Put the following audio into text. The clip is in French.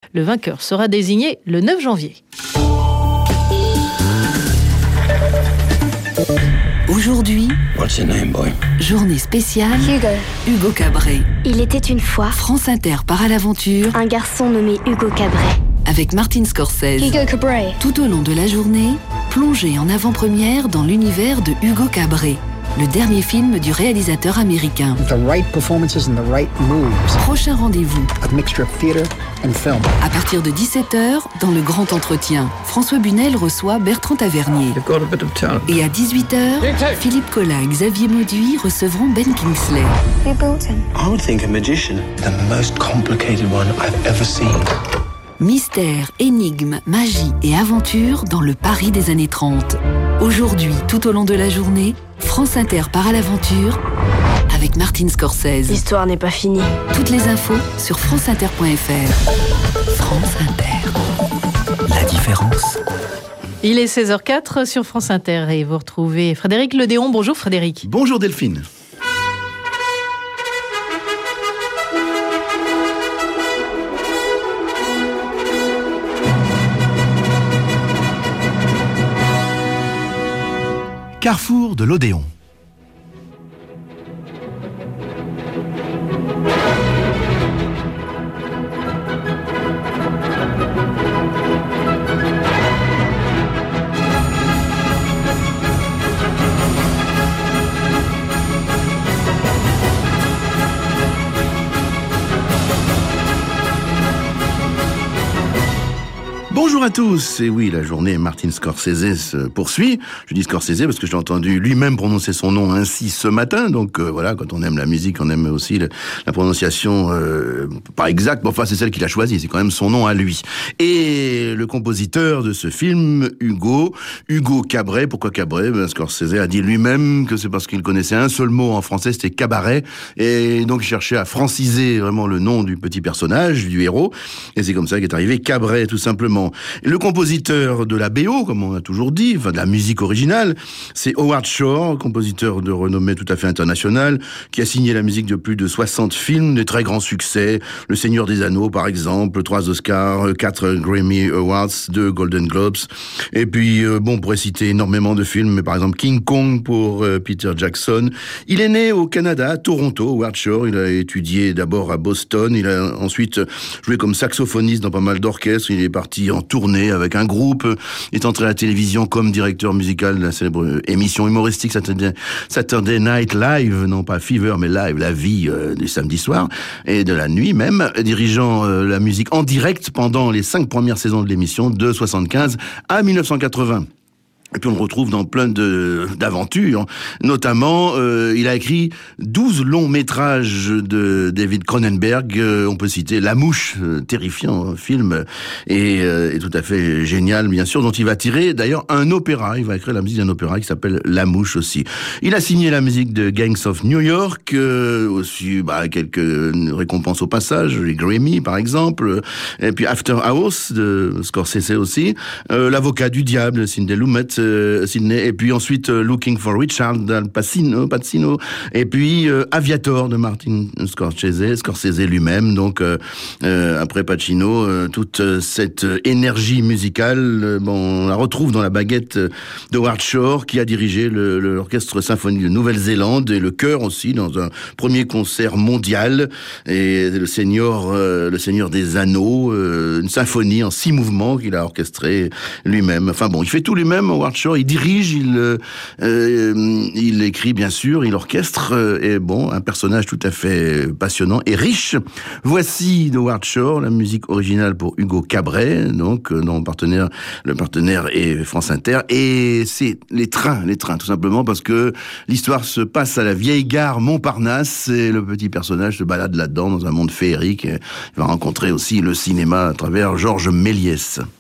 Le vainqueur sera désigné le 9 janvier. Aujourd'hui, What's your name, boy? journée spéciale, Hugo Cabret. Il était une fois France Inter part à l'aventure un garçon nommé Hugo Cabret. avec Martin Scorsese. Hugo Cabret. Tout au long de la journée, plongez en avant-première dans l'univers de Hugo Cabret, le dernier film du réalisateur américain. The right performances and the right moves. Prochain rendez-vous, A mixture of theater and film. à partir de 17h, dans le grand entretien, François Bunel reçoit Bertrand Tavernier. You've got a bit of talent. Et à 18h, Philippe Collin et Xavier Mauduit recevront Ben Kingsley. Who built him? I would think a magician. The most complicated one I've ever seen. Mystère, énigmes, magie et aventure dans le Paris des années 30. Aujourd'hui, tout au long de la journée, France Inter part à l'aventure avec Martin Scorsese. L'histoire n'est pas finie. Toutes les infos sur franceinter.fr. France Inter. La différence. Il est 16h04 sur France Inter et vous retrouvez Frédéric Ledéon. Bonjour Frédéric. Bonjour Delphine. Carrefour de l'Odéon. Bonjour à tous, et oui, la journée Martin Scorsese se poursuit. Je dis Scorsese parce que j'ai entendu lui-même prononcer son nom ainsi ce matin, donc voilà, quand on aime la musique, on aime aussi la prononciation, pas exacte, mais enfin c'est celle qu'il a choisie, c'est quand même son nom à lui. Et le compositeur de ce film, Hugo Cabret, pourquoi Cabret? Scorsese a dit lui-même que c'est parce qu'il connaissait un seul mot en français, c'était cabaret, et donc il cherchait à franciser vraiment le nom du petit personnage, du héros, et c'est comme ça qu'est arrivé Cabret, tout simplement. Le compositeur de la BO, comme on a toujours dit, enfin de la musique originale, c'est Howard Shore, compositeur de renommée tout à fait internationale, qui a signé la musique de plus de 60 films, des très grands succès, Le Seigneur des Anneaux par exemple, 3 Oscars, 4 Grammy Awards, 2 Golden Globes, et puis bon, on pourrait citer énormément de films, mais par exemple King Kong pour Peter Jackson. Il est né au Canada, à Toronto, Howard Shore, il a étudié d'abord à Boston, il a ensuite joué comme saxophoniste dans pas mal d'orchestres, il est parti en tournée avec un groupe, est entré à la télévision comme directeur musical de la célèbre émission humoristique Saturday Night Live, non pas Fever, mais Live, la vie du samedi soir, et de la nuit même, dirigeant la musique en direct pendant les 5 premières saisons de l'émission, de 75 à 1980. Et puis on le retrouve dans plein d'aventures, notamment il a écrit 12 longs métrages de David Cronenberg, on peut citer La Mouche, terrifiant film, et tout à fait génial bien sûr, dont il va tirer d'ailleurs un opéra, il va écrire la musique d'un opéra qui s'appelle La Mouche aussi. Il a signé la musique de Gangs of New York, aussi quelques récompenses au passage, les Grammy par exemple, et puis After Hours de Scorsese aussi, L'Avocat du Diable, Sidney Lumet, Sydney, et puis ensuite Looking for Richard Pacino, et puis Aviator de Martin Scorsese lui-même, donc après Pacino, toute cette énergie musicale, on la retrouve dans la baguette de Howard Shore, qui a dirigé l'orchestre symphonique de Nouvelle-Zélande et le chœur aussi dans un premier concert mondial, et le Seigneur des Anneaux, une symphonie en 6 mouvements qu'il a orchestré lui-même. Enfin bon, il fait tout lui-même, Howard Shore, il dirige, il écrit bien sûr, il orchestre, et bon, un personnage tout à fait passionnant et riche. Voici de Howard Shore, la musique originale pour Hugo Cabret, donc dont le partenaire est France Inter, et c'est les trains tout simplement, parce que l'histoire se passe à la vieille gare Montparnasse, et le petit personnage se balade là-dedans dans un monde féerique, et il va rencontrer aussi le cinéma à travers Georges Méliès.